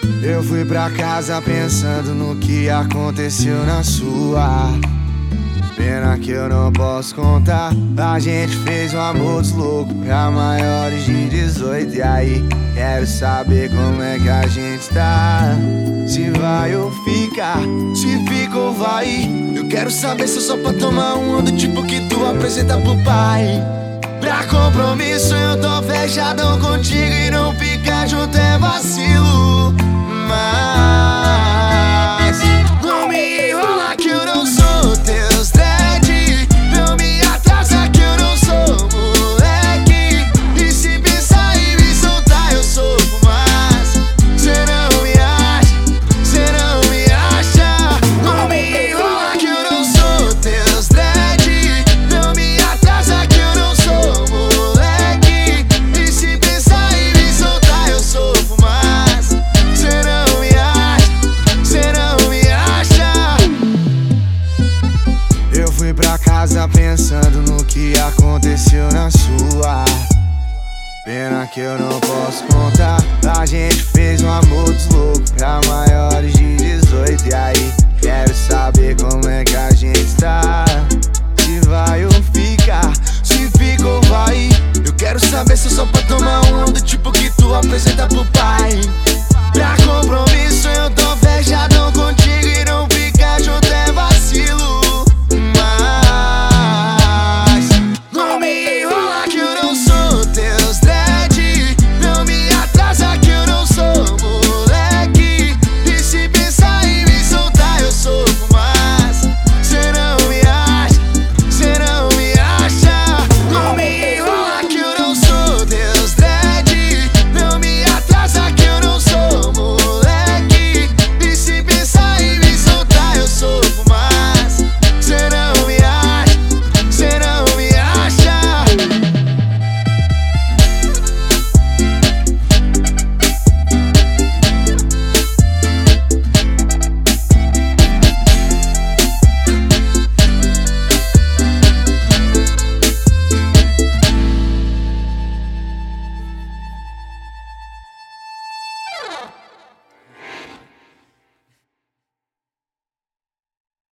Eu fui pra casa pensando no que aconteceu na sua. Pena que eu não posso contar. A gente fez um amor dos loucos pra maiores de 18. E aí, quero saber como é que a gente tá. Se vai ou fica, se fica ou vai. Eu quero saber se eu só pra tomar uma do tipo que tu apresenta pro pai. Pra compromisso eu tô fechadão contigo e não ficar junto é vacilo.